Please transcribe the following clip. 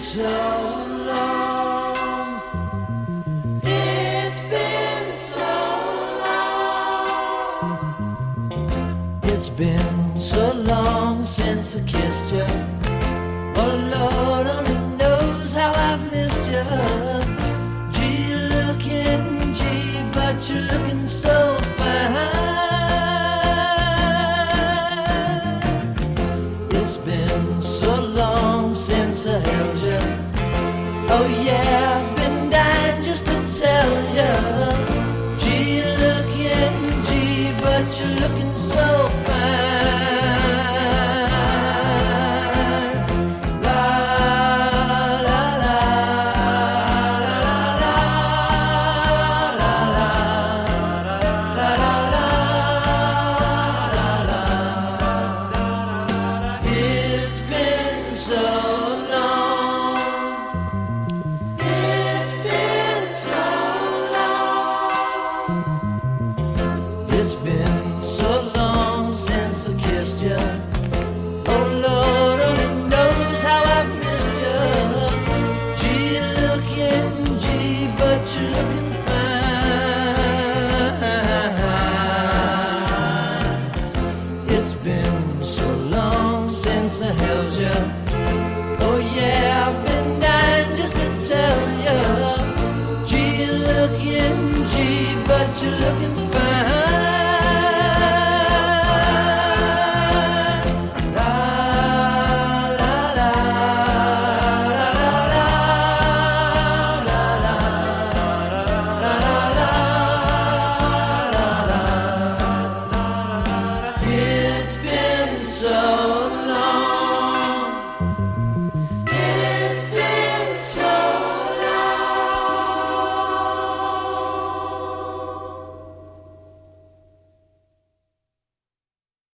so long. It's been so long. It's been so long since I kissed you. Oh Lord only knows how I've missed you. Gee, looking, gee, but you're looking so fine. It's been so long since I held you. Oh yeah, I've been dying just to tell you. Gee, looking, gee, but you're looking so fine. La la la la la la la la la la la. It's been so long. It's been so long. It's been so long since I kissed you. Oh Lord only knows how I've missed you. Gee, you're looking, gee, but you're looking fine. It's been so long since I held you.